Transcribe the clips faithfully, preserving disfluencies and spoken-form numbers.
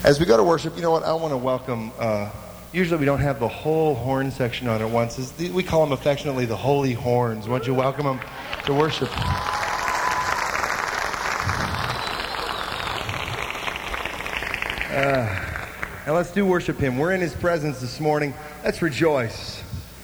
As we go to worship, you know what? I want to welcome, uh, usually we don't have the whole horn section on at once. It's the, we call them affectionately the Holy Horns. Why don't you welcome them to worship? Uh, and let's do worship him. We're in his presence this morning. Let's rejoice.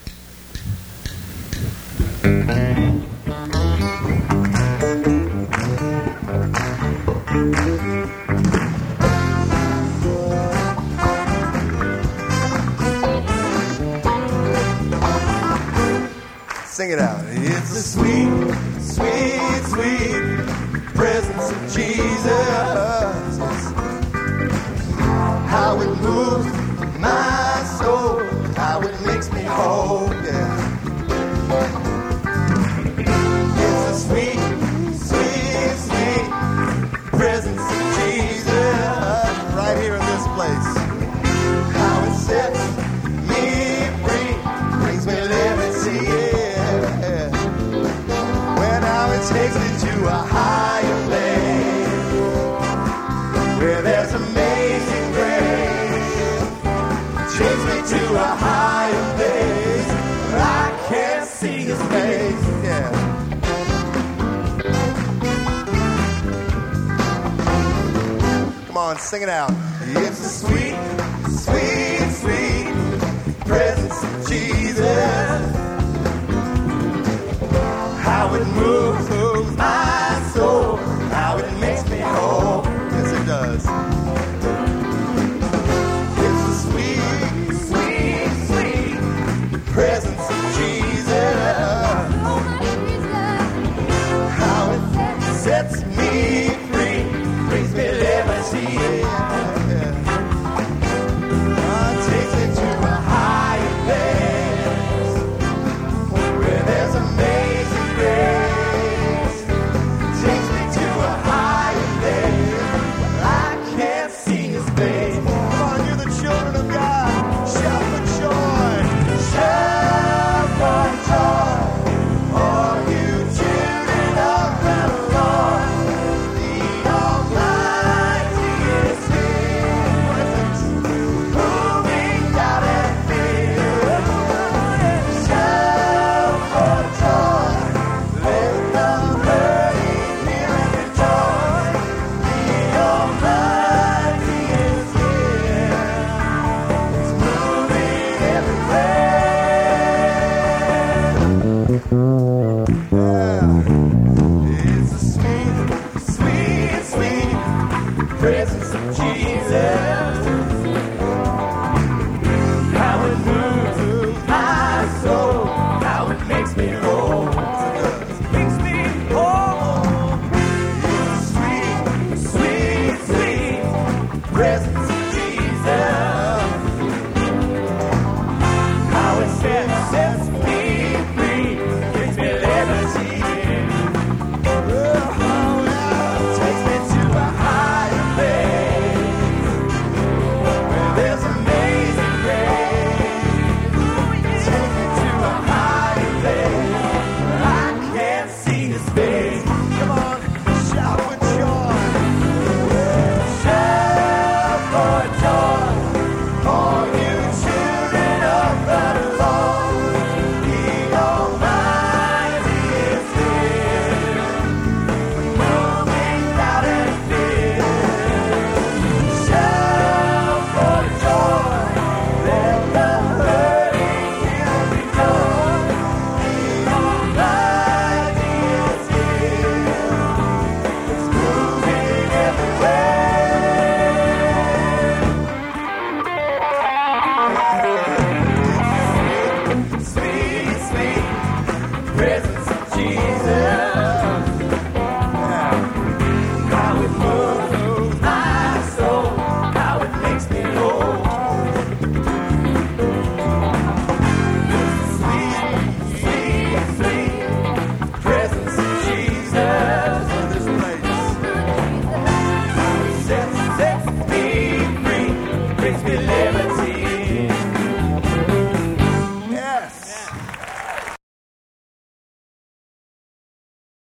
Sing it out. It's the sweet, sweet, sweet presence of Jesus. How it moves my soul, how it makes me whole, yeah. It's the sweet, sweet, sweet presence of Jesus right here in this place. How it sets me free, brings me liberty, yeah. When now it takes me to a higher place, where there's amazing grace, takes me to a higher place, where I can't see his face, yeah. Come on, sing it out. It's the sweet, sweet, sweet presence of Jesus. How it moves, moves my soul, how it makes me whole. Yes, it does. It's the sweet, sweet, sweet presence of Jesus. How it sets me free, brings me liberty. Oh, takes me to a higher place, where there's amazing grace. Takes me to a higher place, I can't see his face. Come on, you're the children of God. Shout for joy. Shout for joy. All you children of the Lord. The Almighty is here. Moving down and fill. Shout for joy. Let the hurting hear and rejoice. The Almighty is here. It's moving everywhere. Yeah. It's the sweet, sweet, sweet presence of Jesus. How it moves my soul, how it makes me whole. Makes me whole. It's the sweet, sweet, sweet presence of